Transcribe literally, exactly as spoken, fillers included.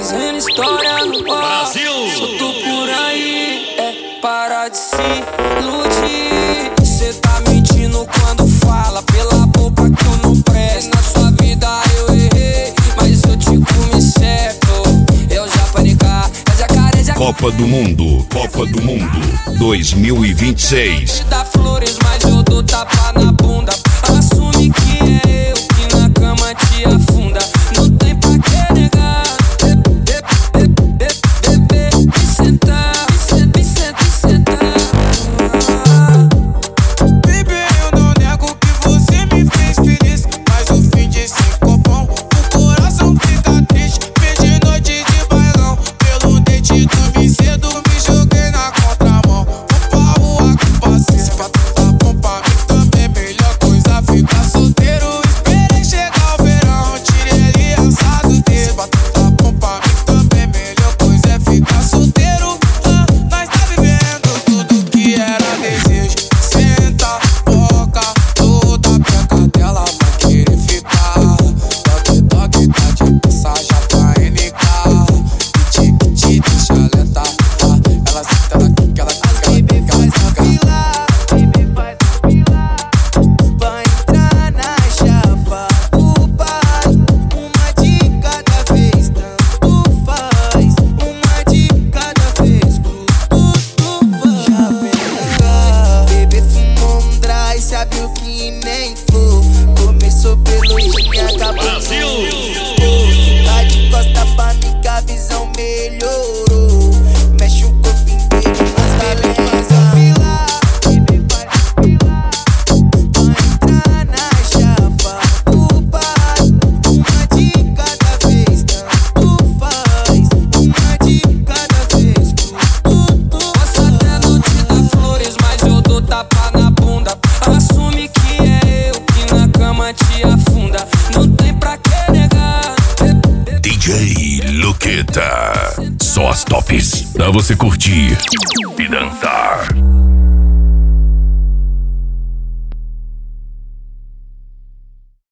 fazendo história no Brasil. Solto por aí, é para de se iludir. Cê tá mentindo quando fala pela boca que eu não presto. Na sua vida eu errei, mas eu te comi certo. Eu já panicar, é jacaré, jacaré. Copa do Mundo, Copa do Mundo dois mil e vinte e seis. Te dá flores, mas eu dou tapa na bunda. Assume que é eu que na cama te afunda. Não tem pra que negar. Me sentar, me sentar, me sentar, me sentar. Baby, eu não nego que você me fez feliz, mas o fim de ficou bom. O coração fica triste, perdi noite de bailão. Pelo dente dormi cedo, me joguei na contramão. Vou pra rua com parceiro, pra tu tá bom pra mim também. Melhor coisa ficar solteiro. Esperei chegar o verão, tirei ali assado dele. Pra tu tá bom pra mim também. Melhor coisa é ficar solteiro. Ah, nós tá vivendo tudo que era desejo. Senta, boca, toda a peca dela vai querer ficar. Toque, toque, tá de passagem pra N K. Piti, piti, deixa alertar. Ela senta daqui que ela quer, ela quer, ela quer. Baby, faz a fila, vai entrar na chapa do pai. Uma de cada vez, tanto faz. Uma de cada vez, tudo tu já pega. Bebê fumou um dry, sabe o que nem for. Começou pelo gin, acabou no tá de costa pra mim que a visão melhorou. Mexe o corpo inteiro, mas galera faz a fila. Baby, faz a fila, vai entrar na chapa do pai. Uma de cada vez, tanto faz. Uma de cada vez, tudo tu posso até não te dar flores, mas eu dou tapa na bunda. Assume que é eu que na cama te afunda. Não tem pra que negar. D J Luqueta. Só as tops pra você curtir e dançar.